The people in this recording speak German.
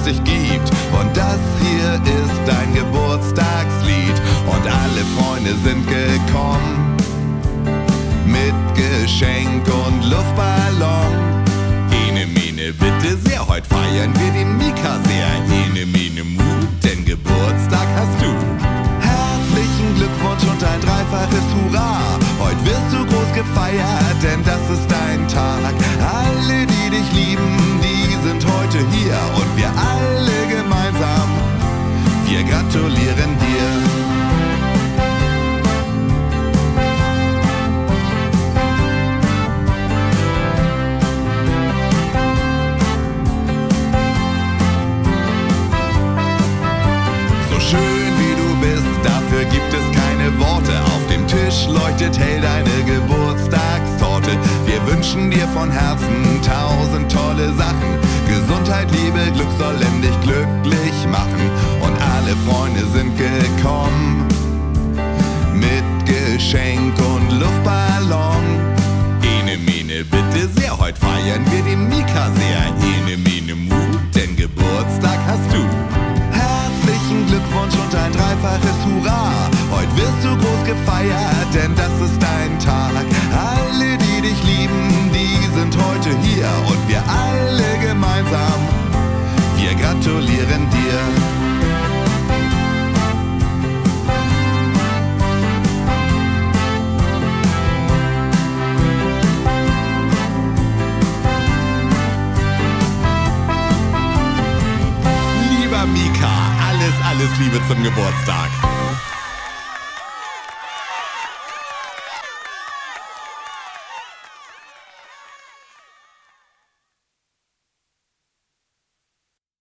es dich gibt. Und das hier ist dein Geburtstagslied. Und alle Freunde sind gekommen mit Geschenk und Luftballon. Ene Mene bitte sehr, heute feiern wir die Mika sehr. Ene Mene Mu, denn Geburtstag hast du. Herzlichen Glückwunsch und ein dreifaches Hurra. Heute wirst du groß gefeiert, denn das ist dein Tag. Alle, die dich lieben, die sind heute hier. Und wir alle gemeinsam, wir gratulieren dir. Schön wie du bist, dafür gibt es keine Worte. Auf dem Tisch leuchtet hell deine Geburtstagstorte. Wir wünschen dir von Herzen 1000 tolle Sachen. Gesundheit, Liebe, Glück sollen dich glücklich machen. Und alle Freunde sind gekommen mit Geschenk und Luftballon. Ene Mene bitte sehr, heute feiern wir die Mika sehr. Ene Mene Mu, denn Geburtstag hast du. Herzlichen Glückwunsch und ein dreifaches Hurra. Heute wirst du groß gefeiert, denn das ist dein Tag. Alle, die dich lieben, die sind heute hier. Und wir alle gemeinsam, wir gratulieren dir. Lieber Mika, alles Liebe zum Geburtstag.